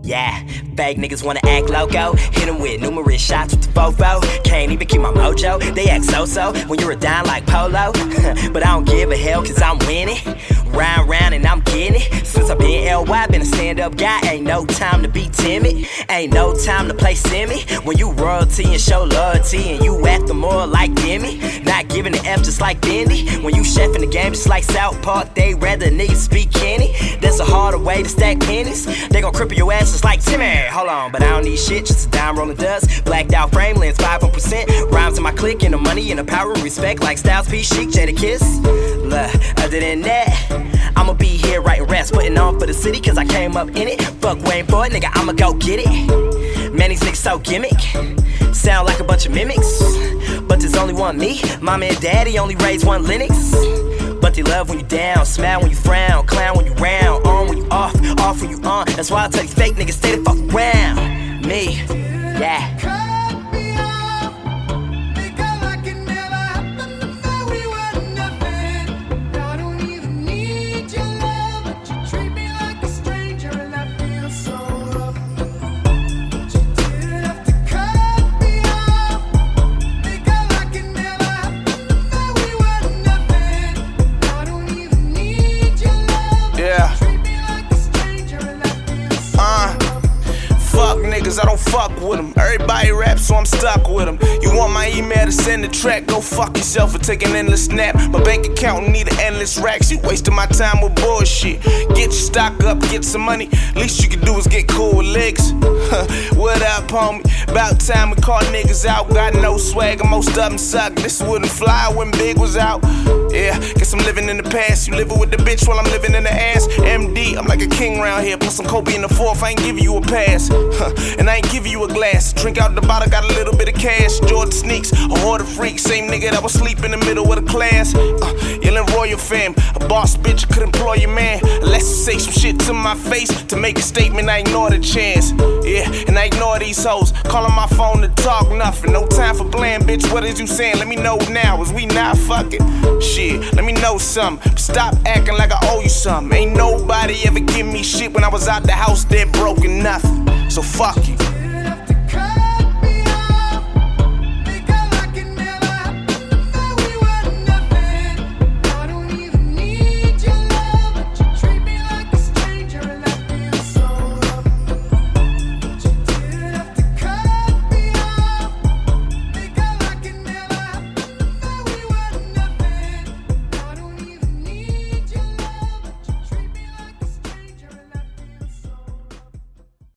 Yeah, fake niggas wanna act loco. Hit them with numerous shots with the fofo. Can't even keep my mojo. They act so-so when you're a dime like Polo. But I don't give a hell cause I'm winning. Round and I'm getting it. Since I've been LY, been a stand-up guy. Ain't no time to be timid. Ain't no time to play semi. When you royalty and show loyalty and you act the more like Demi. Not giving the F just like Bendy. When you chef in the game just like South Park, they rather niggas speak Kenny. That's a harder way to stack pennies. They gon' cripple your ass just like Timmy. Hold on, but I don't need shit, just a dime rolling dust. Blacked out frame lens, 5%. Rhymes in my click and the money and the power and respect like Styles P, Chic, Jadakiss. Look, other than that, I'ma be here writing raps, putting on for the city cause I came up in it. Fuck waiting for it, nigga, I'ma go get it. Man, these niggas so gimmick. Sound like a bunch of mimics, but there's only one me. Mama and daddy only raised one Linux. But they love when you down, smile when you frown, clown when you round, on when you off when you on. That's why I tell these fake niggas stay the fuck around me. Yeah. Niggas, I don't fuck with them. Everybody raps, so I'm stuck with them. You want my email to send the track? Go fuck yourself for taking an endless nap. My bank account need an endless racks. You wasting my time with bullshit. Get your stock up, get some money. Least you can do is get cool with legs. What up, homie? About time we call niggas out. Got no swag and most of them suck. This wouldn't fly when Big was out. Yeah, guess I'm living in the past. You living with the bitch while I'm living in the ass. MD, I'm like a king round here. Put some Kobe in the fourth, I ain't giving you a pass. And I ain't giving you a glass. Drink out the bottle, got a little bit of cash. Jordan sneaks, a hoarder freak. Same nigga that was sleep in the middle of the class. Yelling royal fam. A boss bitch could employ your man. Unless you say some shit to my face to make a statement, I ignore the chance. Yeah, and I ignore these hoes. Calling my phone to talk nothing. No time for playing, bitch. What is you saying? Let me know now. Is we not fucking? Shit, let me know something. Stop acting like I owe you something. Ain't nobody ever give me shit when I was out the house dead broke and nothing. So fuck you.